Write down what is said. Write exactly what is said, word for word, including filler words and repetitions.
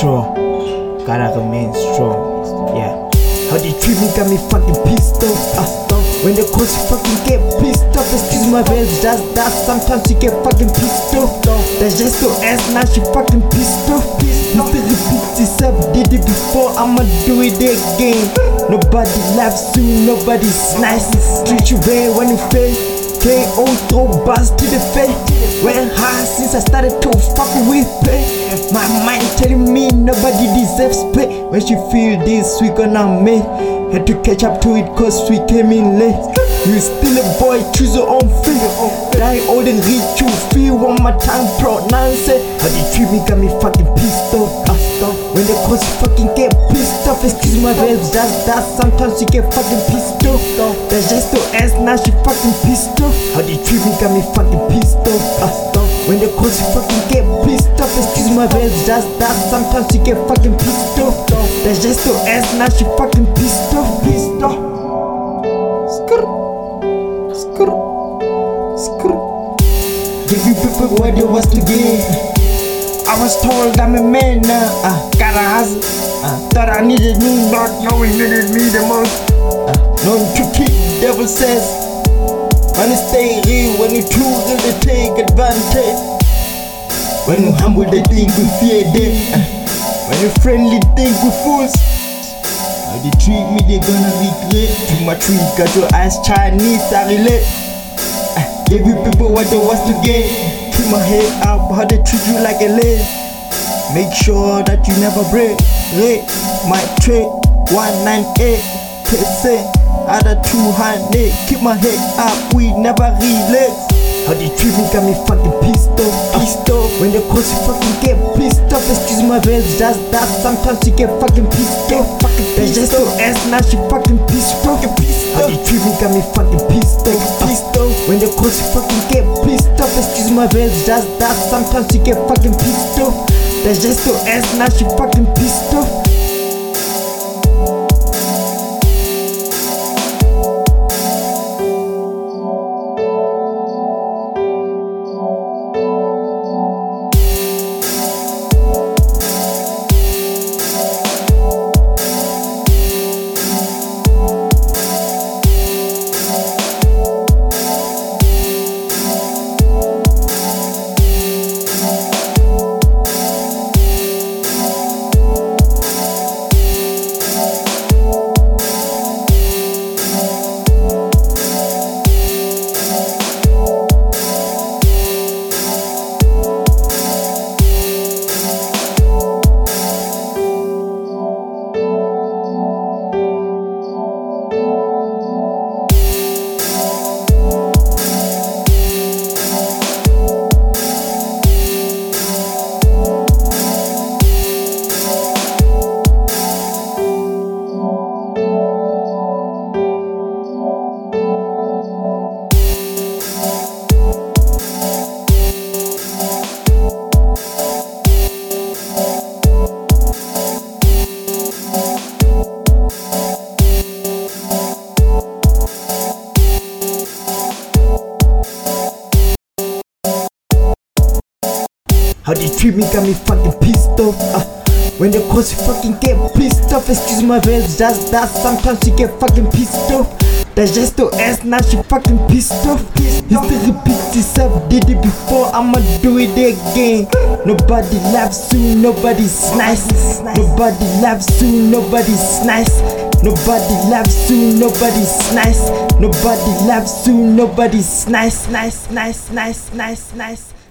strong. Gotta remain strong. Yeah. How they treat me got me fucking pissed off. Uh, when the coach fucking get pissed off. Excuse my bad, just that. Sometimes you get fucking pissed off. That's just so ass, now she fucking pissed off. Used to repeat itself, did it before, I'ma do it again. Nobody laughs you, nobody's nice. Treat you bad when you fail. K O throw bars to the face. Went high since I started to fuck with pay. My mind telling me nobody deserves pay. When she feel this, we gonna make. Had to catch up to it cause we came in late. You still a boy, choose your own fate. Die old and rich, you feel one my tongue pronounce it. How they treat me got me fucking pissed off. Uh, when the coach fucking get pissed off. Excuse my verbs, just that. Sometimes you get fucking pissed off. That's just to ass, now she fucking pissed off. How they treat me got me fucking pissed off. Uh, when the coach fucking get pissed off. Excuse my verbs, just that. Sometimes you get fucking pissed off. That's just to ass, now she fucking pissed off. Pissed off. Skrr. Skrr. Skrr. Give you people what they was to give. I was told I'm a man now, uh, gotta hustle. uh, Thought I needed me, not knowing needed me the most. uh, Known to keep, devil says. When you stay real, when you too real, they take advantage. When you humble, they think we fear them. uh, When you friendly, think we fools. How they treat me, they gonna regret. Too much we got your eyes Chinese, I relate. uh, Give you people what they was to get. Keep my head up, how they treat you like a lady. Make sure that you never break. Rate my trade one ninety-eight percent out of two hundred. Keep my head up, we never relax. How they treat me got me fucking pissed off. Pissed off. When the coach fucking get pissed off. Excuse my verbs, just that. Sometimes you get fucking pissed off. That's just so ass, now she fucking pissed off. How they treat me got me fucking pissed off. Pissed off. When the coach fucking get pissed off. Excuse my verbs, just that. Sometimes you get fucking pissed off. That's just so ass, now she fucking pissed off. How they treat me got me fucking pissed off. uh, When the coach fucking get pissed off. Excuse my verbs, just that. Sometimes you get fucking pissed off. That's just to ass, now she fucking pissed off. Used to repeat itself, did it before, I'ma do it again. Nobody laughs you, nobody's nice. Nobody laughs you, nobody's nice. Nobody loves you, nobody's nice. Nobody loves you, nobody's nice. Nice, nice, nice, nice, nice.